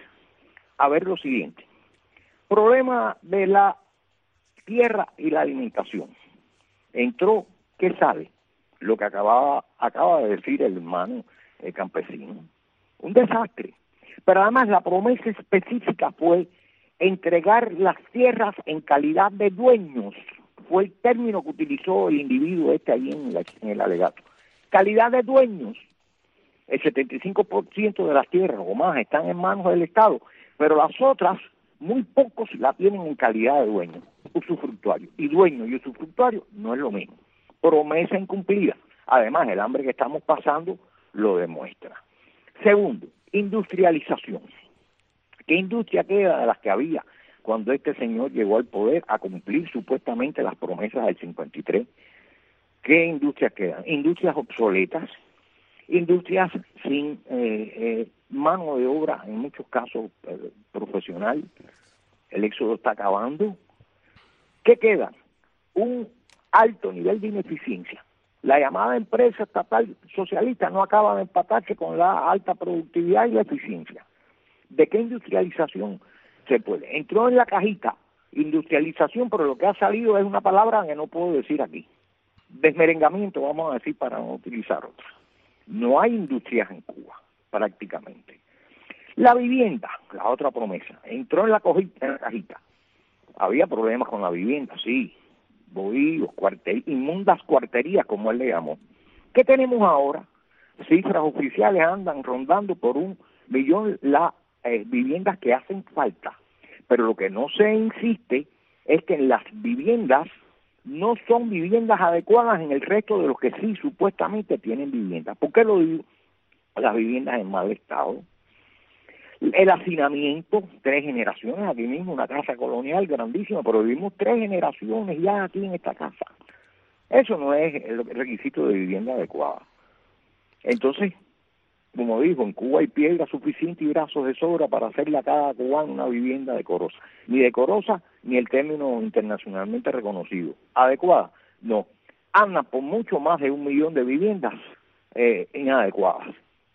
a ver lo siguiente. Problema de la tierra y la alimentación. Entró, ¿qué sale? Lo que acababa, acaba de decir el hermano el campesino. Un desastre. Pero además la promesa específica fue entregar las tierras en calidad de dueños. Fue el término que utilizó el individuo este ahí en, la, en el alegato. Calidad de dueños. El setenta y cinco por ciento de las tierras o más están en manos del Estado, pero las otras, muy pocos la tienen en calidad de dueño, usufructuario. Y dueño y usufructuario no es lo mismo. Promesa incumplida. Además, el hambre que estamos pasando lo demuestra. Segundo, industrialización. ¿Qué industria queda de las que había cuando este señor llegó al poder a cumplir supuestamente las promesas del cincuenta y tres? ¿Qué industrias quedan? Industrias obsoletas, industrias sin eh, eh, mano de obra, en muchos casos eh, profesional. El éxodo está acabando. ¿Qué queda? Un alto nivel de ineficiencia. La llamada empresa estatal socialista no acaba de empatarse con la alta productividad y la eficiencia. ¿De qué industrialización se puede? Entró en la cajita industrialización, pero lo que ha salido es una palabra que no puedo decir aquí. Desmerengamiento, vamos a decir, para no utilizar otra. No hay industrias en Cuba, prácticamente. La vivienda, la otra promesa, entró en la, cojita, en la cajita. Había problemas con la vivienda, sí. Bohíos, cuartel, inmundas cuarterías, como él le llamó. ¿Qué tenemos ahora? Cifras oficiales andan rondando por un millón las eh, viviendas que hacen falta. Pero lo que no se insiste es que en las viviendas no son viviendas adecuadas en el resto de los que sí supuestamente tienen viviendas. ¿Por qué lo digo? Las viviendas en mal estado. El hacinamiento, tres generaciones, aquí mismo una casa colonial grandísima, pero vivimos tres generaciones ya aquí en esta casa. Eso no es el requisito de vivienda adecuada. Entonces, como dijo, en Cuba hay piedra suficiente y brazos de sobra para hacerle a cada cubano una vivienda decorosa. Ni decorosa, ni el término internacionalmente reconocido. ¿Adecuada? No. Andan por mucho más de un millón de viviendas eh, inadecuadas.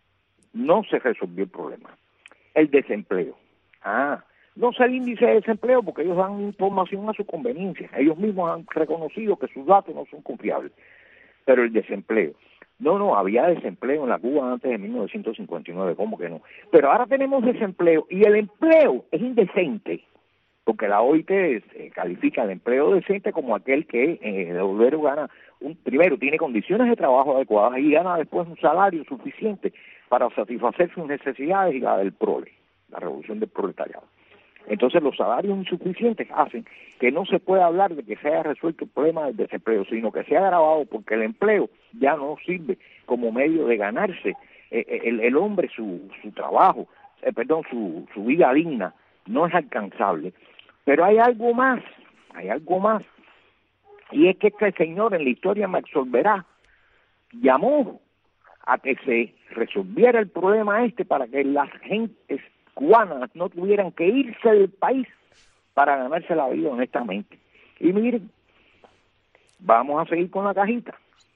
No se resolvió el problema. El desempleo. Ah, no sé el índice de desempleo porque ellos dan información a su conveniencia. Ellos mismos han reconocido que sus datos no son confiables. Pero el desempleo. No, no, había desempleo en la Cuba antes de mil novecientos cincuenta y nueve, ¿cómo que no? Pero ahora tenemos desempleo y el empleo es indecente, porque la O I T eh, califica el empleo decente como aquel que eh, el obrero gana, un, primero tiene condiciones de trabajo adecuadas y gana después un salario suficiente para satisfacer sus necesidades y la del prole, la revolución del proletariado. Entonces los salarios insuficientes hacen que no se pueda hablar de que se haya resuelto el problema del desempleo, sino que se ha agravado porque el empleo ya no sirve como medio de ganarse eh, el, el hombre su, su trabajo, eh, perdón, su, su vida digna, no es alcanzable. Pero hay algo más, hay algo más, y es que este señor en la historia me absolverá, llamó a que se resolviera el problema este para que las gentes cubanas no tuvieran que irse del país para ganarse la vida honestamente. Y miren, vamos a seguir con la cajita.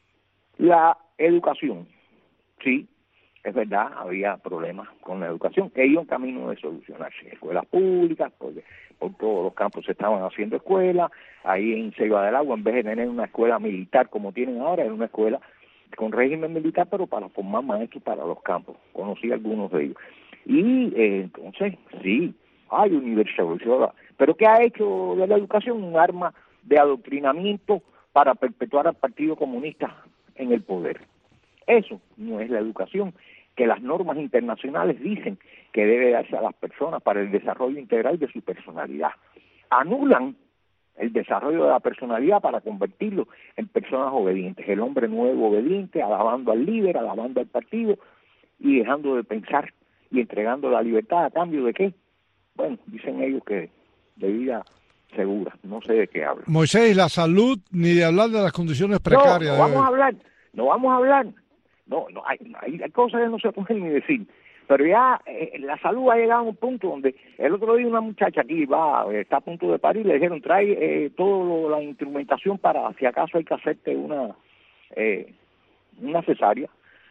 La educación, sí, es verdad, había problemas con la educación que iban camino de solucionarse. Escuelas públicas, porque por todos los campos se estaban haciendo escuelas. Ahí en Ceiba del Agua, en vez de tener una escuela militar como tienen ahora, era una escuela con régimen militar, pero para formar maestros para los campos. Conocí algunos de ellos. Y eh, entonces, sí, hay universidad. Pero ¿qué ha hecho de la educación? Un arma de adoctrinamiento para perpetuar al Partido Comunista en el poder. Eso no es la educación que las normas internacionales dicen que debe darse a las personas para el desarrollo integral de su personalidad. Anulan el desarrollo de la personalidad para convertirlo en personas obedientes. El hombre nuevo obediente, alabando al líder, alabando al partido y dejando de pensar y entregando la libertad a cambio de qué. Bueno, dicen ellos que de vida segura, no sé de qué hablan. Moisés, la salud, ni de hablar de las condiciones precarias. No, no vamos a hablar, no vamos a hablar, no, no hay, hay cosas que no se pueden ni decir, pero ya eh, la salud ha llegado a un punto donde el otro día una muchacha aquí va, está a punto de parir, le dijeron trae eh, toda la instrumentación para si acaso hay que hacerte una, eh, una cesárea.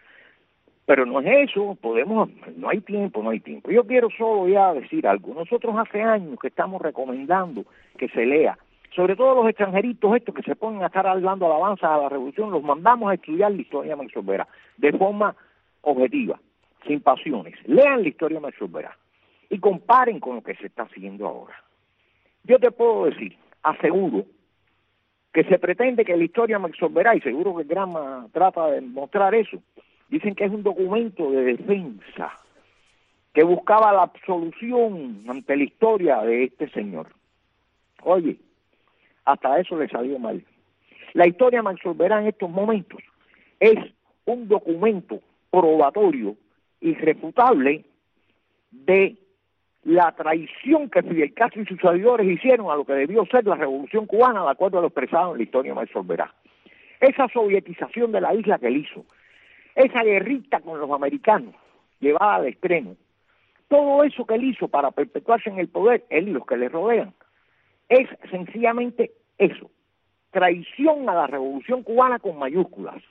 Pero no es eso, podemos, no hay tiempo, no hay tiempo. Yo quiero solo ya decir algo. Nosotros hace años que estamos recomendando que se lea, sobre todo los extranjeritos estos que se ponen a estar hablando alabanzas a la revolución, los mandamos a estudiar la historia de Max Olvera de forma objetiva, sin pasiones. Lean la historia de Max Olvera y comparen con lo que se está haciendo ahora. Yo te puedo decir, aseguro, que se pretende que la historia de Max Olvera, y seguro que Gramma trata de mostrar eso, dicen que es un documento de defensa que buscaba la absolución ante la historia de este señor. Oye, hasta eso le salió mal. La historia de Max Olvera en estos momentos es un documento probatorio irrefutable de la traición que Fidel Castro y sus seguidores hicieron a lo que debió ser la revolución cubana, de acuerdo a lo expresado en la historia de Max Olvera. Esa sovietización de la isla que él hizo, esa guerrita con los americanos, llevada al extremo, todo eso que él hizo para perpetuarse en el poder, él y los que le rodean, es sencillamente eso, traición a la Revolución Cubana con mayúsculas.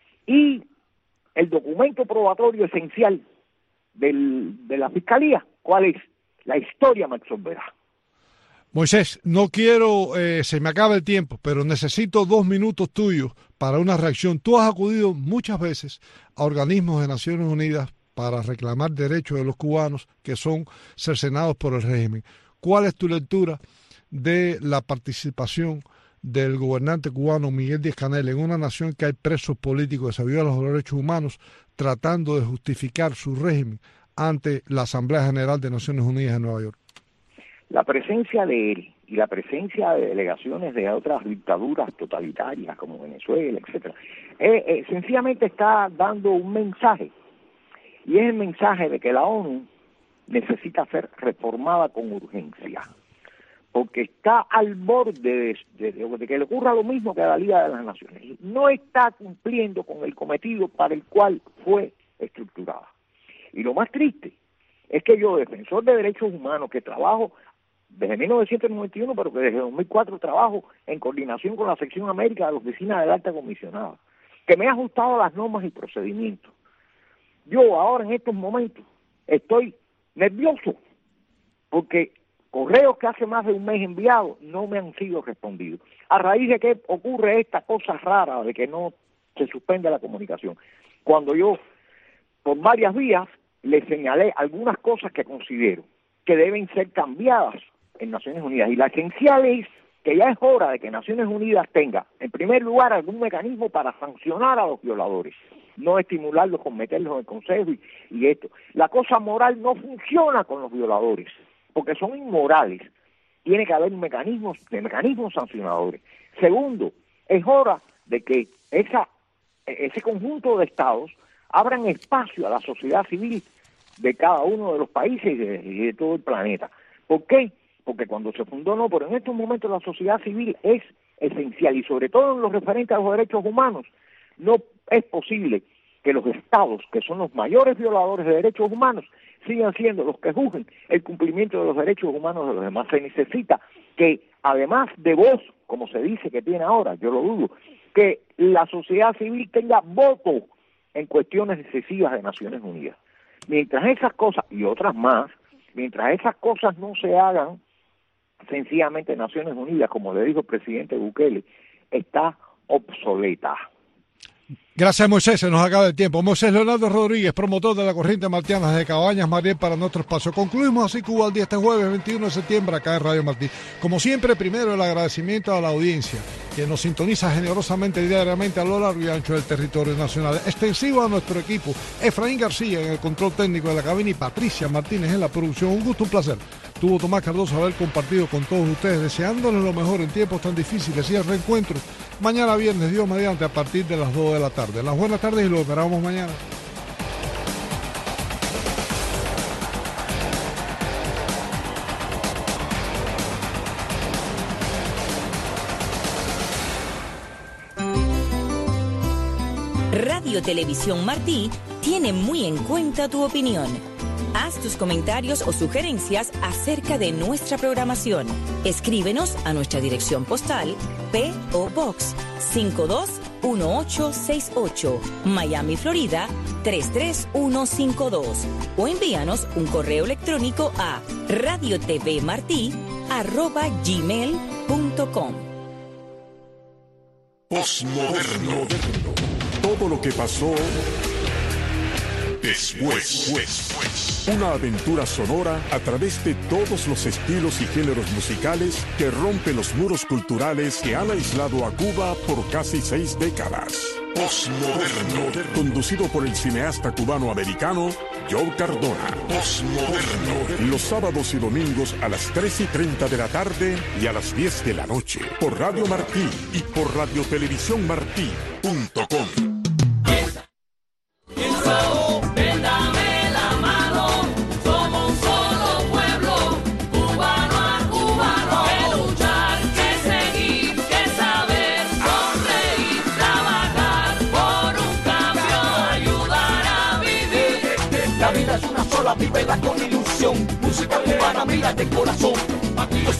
Y el documento probatorio esencial del, de la Fiscalía, ¿cuál es? La historia me absolverá. Moisés, no quiero, eh, se me acaba el tiempo, pero necesito dos minutos tuyos para una reacción. Tú has acudido muchas veces a organismos de Naciones Unidas para reclamar derechos de los cubanos que son cercenados por el régimen. ¿Cuál es tu lectura de la participación del gobernante cubano Miguel Díaz-Canel en una nación que hay presos políticos que se violan los derechos humanos tratando de justificar su régimen ante la Asamblea General de Naciones Unidas en Nueva York? La presencia de él y la presencia de delegaciones de otras dictaduras totalitarias como Venezuela, etcétera, eh, eh, sencillamente está dando un mensaje, y es el mensaje de que la ONU necesita ser reformada con urgencia, porque está al borde de, de, de, de que le ocurra lo mismo que a la Liga de las Naciones. No está cumpliendo con el cometido para el cual fue estructurada. Y lo más triste es que yo, defensor de derechos humanos, que trabajo desde mil novecientos noventa y uno, pero que desde dos mil cuatro trabajo en coordinación con la sección América de la Oficina del Alta Comisionada, que me ha ajustado a las normas y procedimientos. Yo ahora en estos momentos estoy nervioso porque correos que hace más de un mes enviados no me han sido respondidos. A raíz de que ocurre esta cosa rara de que no se suspende la comunicación. Cuando yo, por varias vías, le señalé algunas cosas que considero que deben ser cambiadas en Naciones Unidas. Y la esencial es que ya es hora de que Naciones Unidas tenga, en primer lugar, algún mecanismo para sancionar a los violadores, no estimularlos con meterlos en el Consejo y, y esto. La cosa moral no funciona con los violadores, porque son inmorales. Tiene que haber mecanismos, de mecanismos sancionadores. Segundo, es hora de que esa, ese conjunto de estados abran espacio a la sociedad civil de cada uno de los países y de, y de todo el planeta. ¿Por qué? Porque cuando se fundó no, pero en estos momentos la sociedad civil es esencial, y sobre todo en lo referente a los derechos humanos, no es posible que los estados, que son los mayores violadores de derechos humanos, sigan siendo los que juzguen el cumplimiento de los derechos humanos de los demás. Se necesita que, además de voz, como se dice que tiene ahora, yo lo dudo, que la sociedad civil tenga voto en cuestiones decisivas de Naciones Unidas. Mientras esas cosas, y otras más, mientras esas cosas no se hagan, sencillamente Naciones Unidas, como le dijo el presidente Bukele, está obsoleta. Gracias, Moisés. Se nos acaba el tiempo. Moisés Leonardo Rodríguez, promotor de la corriente martiana de Cabañas Mariel para nuestro espacio. Concluimos así Cuba al día este jueves veintiuno de septiembre acá en Radio Martí. Como siempre, primero el agradecimiento a la audiencia que nos sintoniza generosamente diariamente a lo largo y ancho del territorio nacional. Extensivo a nuestro equipo, Efraín García en el control técnico de la cabina y Patricia Martínez en la producción. Un gusto, un placer. Tuvo Tomás Cardoso haber compartido con todos ustedes, deseándoles lo mejor en tiempos tan difíciles y el reencuentro mañana viernes, Dios mediante, a partir de las dos de la tarde. Las buenas tardes y lo esperamos mañana. Radio Televisión Martí tiene muy en cuenta tu opinión. Haz tus comentarios o sugerencias acerca de nuestra programación. Escríbenos a nuestra dirección postal P O Box cinco dos uno ocho seis ocho, Miami, Florida tres tres uno cinco dos, o envíanos un correo electrónico a radiotvmartí arroba gmail punto com. Postmoderno. Todo lo que pasó después. después. Una aventura sonora a través de todos los estilos y géneros musicales que rompen los muros culturales que han aislado a Cuba por casi seis décadas. Postmoderno. Conducido por el cineasta cubano-americano Joe Cardona. Postmoderno. Los sábados y domingos a las tres y treinta de la tarde y a las diez de la noche. Por Radio Martí y por radiotelevisión martí punto com. Ayuda. sola, vívela con ilusión. Música cubana, mira de corazón. Aquí yo